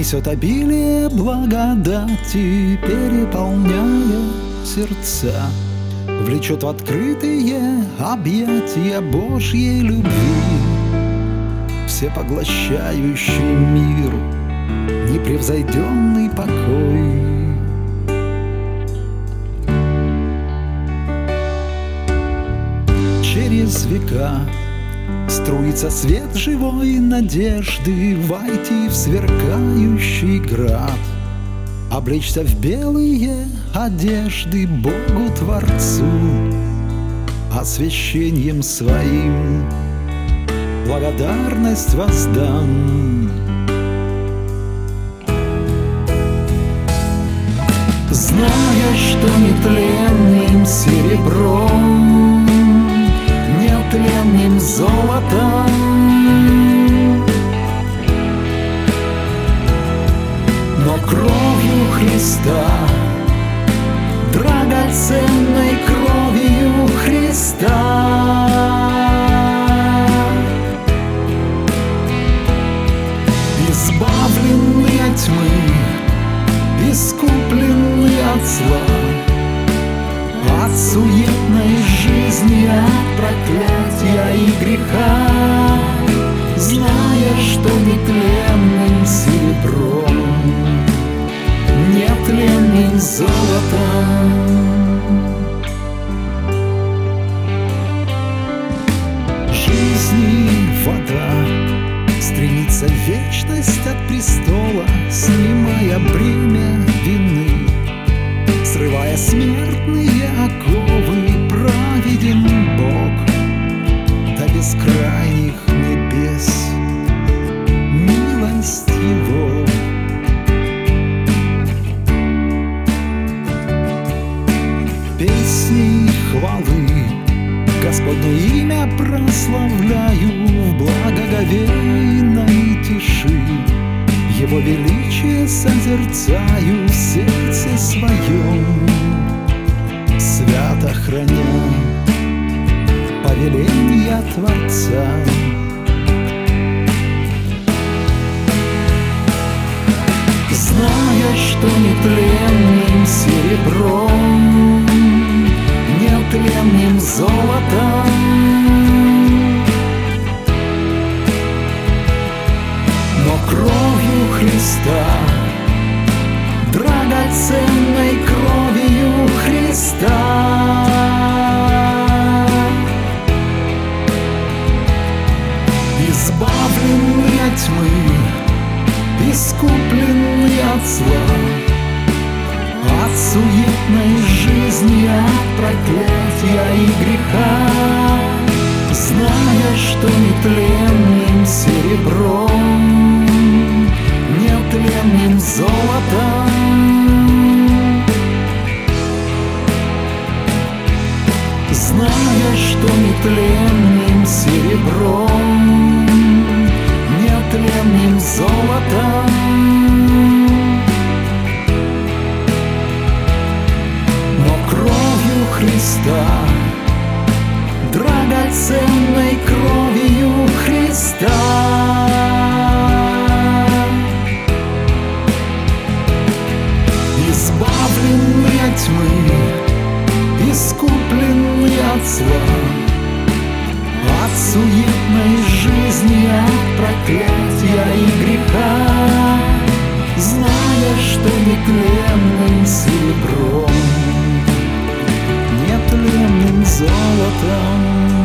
несет обилие благодати, переполняя сердца, влечет в открытые объятия Божьей любви, всепоглощающий мир, непревзойденный покой. Через века струится свет живой надежды войти в сверкающий град, облечься в белые одежды Богу Творцу, освящением своим благодарность воздам. Зная, что нетленным серебром, нетленным золотом, но кровью Христа, драгоценной кровью Христа, избавленный от тьмы, искупленный от зла, от суетной жизни, от проклятия и греха, зная, что нетленным серебром, нетленным золотом. Жизни вода стремится в вечность от престола, снимая бремя вины, срывая смертные оковы, праведен Бог до бескрайних небес, милость Его. Песней хвалы Господне имя прославляю, в благоговейной тиши Его величие созерцаю в сердце своем, свято храня повеления Творца. Зная, что нетленным серебром, нетленным золотом, но кровью Христа, драгоценной кровью Христа, избавленный от тьмы, искупленный от зла, от суетной жизни, от проклятия и греха, зная, что нетленным серебром, нетленным золотом, зная, что нетленным серебром, нетленным золотом, но кровью Христа, драгоценной кровью Христа, избавленный от тьмы, искупленный от зла, от суетной жизни, от проклятия и греха, зная, что нетленным серебром, нетленным золотом,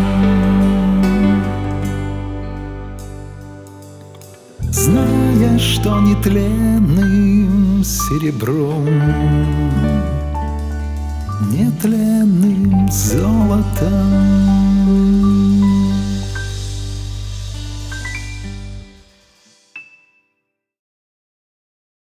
зная, что нетленным серебром, нетленным золотом.